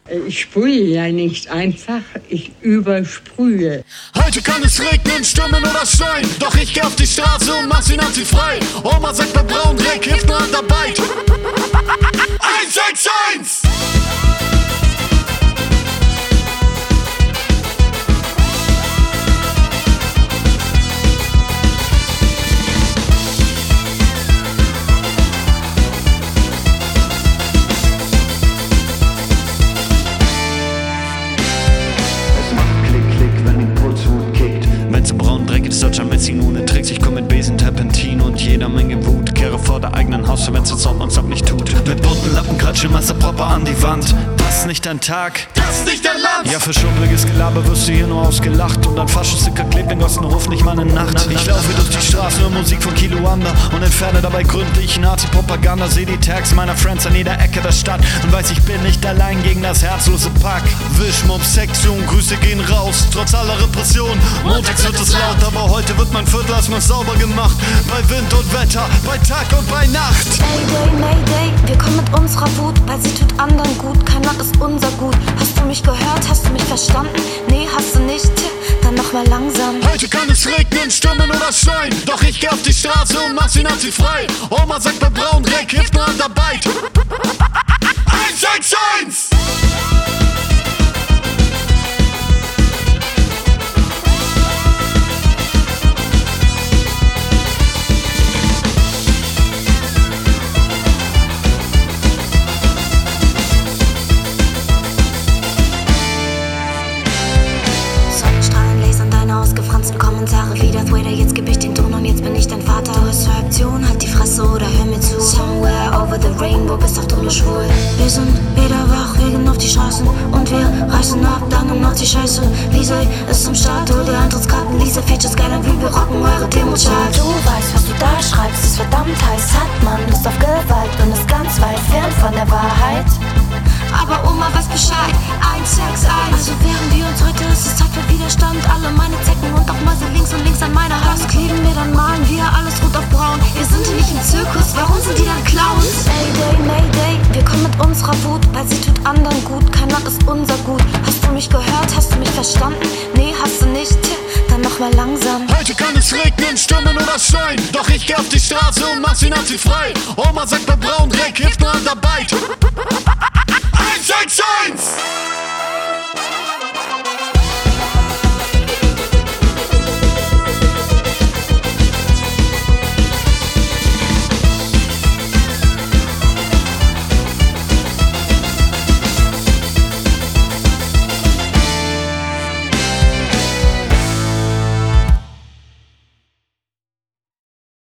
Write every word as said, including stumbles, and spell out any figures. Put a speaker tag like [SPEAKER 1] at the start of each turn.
[SPEAKER 1] Ich sprühe ja nicht einfach, ich übersprühe.
[SPEAKER 2] Heute kann es regnen, stürmen oder schneien, doch ich geh auf die Straße und mach sie nazi-frei. Oma sagt bei Braundreck, hilft nur Handarbeit. eins sechs eins!
[SPEAKER 3] Deutscher Messi ohne Tricks, ich komm mit Besen, Terpentin und jeder Menge Wut. Kehre vor der eigenen Haustür, wenn's jetzt Sonn und Sock nicht tut. Mit bunten Lappen klatsche Masse Proper an die Wand. Das ist nicht dein Tag,
[SPEAKER 2] das ist nicht dein Land.
[SPEAKER 3] Ja, für schummeliges Gelaber wirst du hier nur ausgelacht. Und ein Faschesticker klebt in Gossenhof nicht mal eine Nacht. Ich laufe durch die Straßen, höre Musik von Kiloander und entferne dabei gründlich Nazi-Propaganda. Seh die Tags meiner Friends an jeder Ecke der Stadt und weiß, ich bin nicht allein gegen das herzlose Pack. Wischmob, Sektion, Grüße gehen raus, trotz aller Repression. Montags wird es laut, aber heute wird mein Viertel erstmal sauber gemacht. Bei Wind und Wetter, bei Tag und bei Nacht.
[SPEAKER 4] Mayday, Mayday, wir kommen mit unserer Wut, weil sie tut anderen gut, kein Land ist unser Gut. Hast du mich gehört, hast du mich verstanden? Nee, hast du nicht, dann noch mal langsam.
[SPEAKER 2] Heute kann es regnen, stürmen oder schneien, doch ich geh auf die Straße und mach sie nazi-frei. Oma sagt bei Braundreck, hilft nur Handarbeit. eins sechs eins!
[SPEAKER 4] Ausgefransten Kommentare wie Darth Vader, jetzt geb ich den Ton und jetzt bin ich dein Vater. Du hast Reaktion, halt die Fresse oder hör mir zu. Somewhere over the rainbow, bist auch du nur schwul. Wir sind wieder wach, wir gehen auf die Straßen und wir reißen ab, dann um noch die Scheiße. Lise ist am Start, hol dir Eintrittskarten, Lise Features geil an wie wir rocken eure Demos.
[SPEAKER 5] Du weißt, was du da schreibst, ist verdammt heiß. Hat man Lust auf Gewalt und ist ganz weit fern von der Wahrheit.
[SPEAKER 4] Aber Oma weiß Bescheid, eins sechs eins. Also wehren wir uns heute, es ist Zeit für Widerstand. Alle meine Zecken und auch Mäuse links und links an meiner Hand. Kleben wir, dann malen wir alles rot auf braun. Wir sind hier nicht im Zirkus, warum sind die dann Clowns? Mayday, Mayday, wir kommen mit unserer Wut, weil sie tut anderen gut, kein Land ist unser Gut. Hast du mich gehört, hast du mich verstanden? Nee, hast du nicht, dann noch mal langsam.
[SPEAKER 2] Heute kann es regnen, stürmen oder schneien, doch ich geh auf die Straße und mach sie nazi-frei. Oma sagt bei Braundreck, hilft nur Handarbeit.